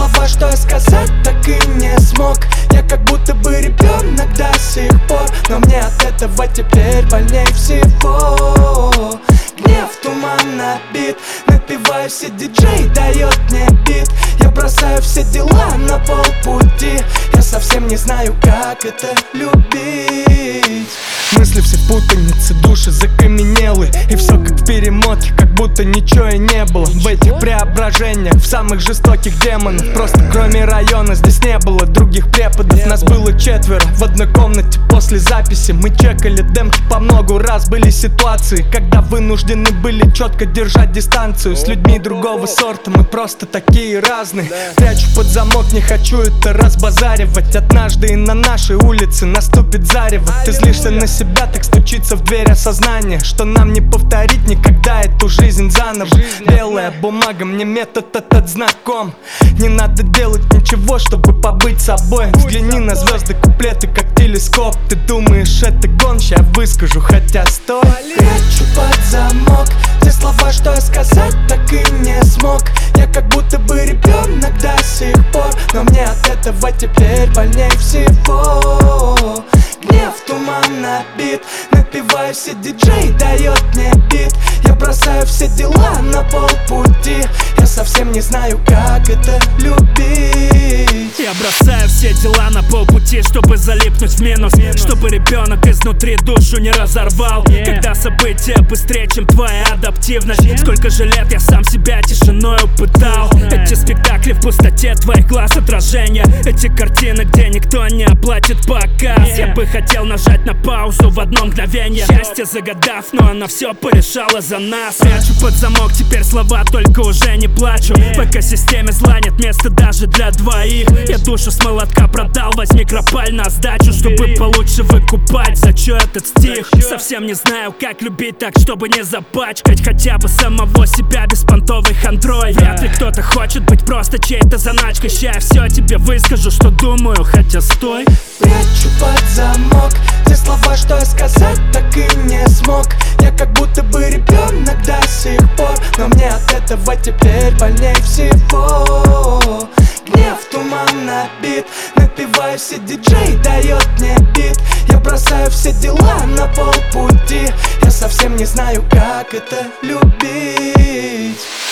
слова, что я сказать так и не смог. Я как будто бы ребенок до сих пор, но мне от этого теперь больней всего. Гнев, туман, набит, напиваюсь, и диджей дает мне бит. Я бросаю все дела на полпути. Я совсем не знаю, как это любить. Мысли все в путанице, души закаменелы, и все как в перемотке, как будто ничего и не было. В этих преображениях, в самых жестоких демонов. Просто кроме района здесь не было других преподов. Нас было 4 в одной комнате после записи. Мы чекали демки по много раз. Были ситуации, когда вынуждены были четко держать дистанцию с людьми другого сорта. Мы просто такие разные. Прячу под замок, не хочу это разбазаривать. Однажды и на нашей улице наступит зарево. Ты злишься на себя, так стучится в дверь осознание, что нам не повторить никогда эту жизнь заново. Белая бумага, мне метод этот знаком. Не надо делать ничего, чтобы побыть собой. Взгляни на звезды, куплеты как телескоп. Ты думаешь, это гон, ща я выскажу, хотя стой. Прячу под замок те слова, что я сказать так и не смог. Я как будто бы ребенок до сих пор, но мне от этого теперь больней всего. Гнев, туман, набит, напиваюсь, и диджей дает мне бит. Я бросаю все дела на полпути. Я совсем не знаю, как это любить. Я бросаю все дела на полпути, чтобы залипнуть в минус, чтобы ребенок изнутри душу не разорвал. Когда события быстрее, чем твоя адаптивность. Сколько же лет я сам себя тишиной пытал. Эти спектакли в пустоте твоих глаз отражения. Эти картины, где никто не оплатит показ. Я бы хотел нажать на паузу в одно мгновение. Счастье загадав, но она все порешала за нас. Прячу под замок теперь слова, только уже не плачу. В экосистеме зла нет места даже для двоих. Я душу с молотка продал, возьми кропаль на сдачу, чтобы получше выкупать. За чё этот стих? Совсем не знаю, как любить так, чтобы не запачкать хотя бы самого себя беспонтовой хандрой. Вряд ли кто-то хочет быть просто чьей-то заначкой. Ща я все тебе выскажу, что думаю, хотя стой. Прячу под замок те слова, что я сказать так и не смог. Я как будто бы ребенок до сих пор, но мне от этого теперь больней всего. Гнев, туман, набит, напиваюсь, и диджей дает мне бит. Я бросаю все дела на полпути. Я совсем не знаю, как это любить.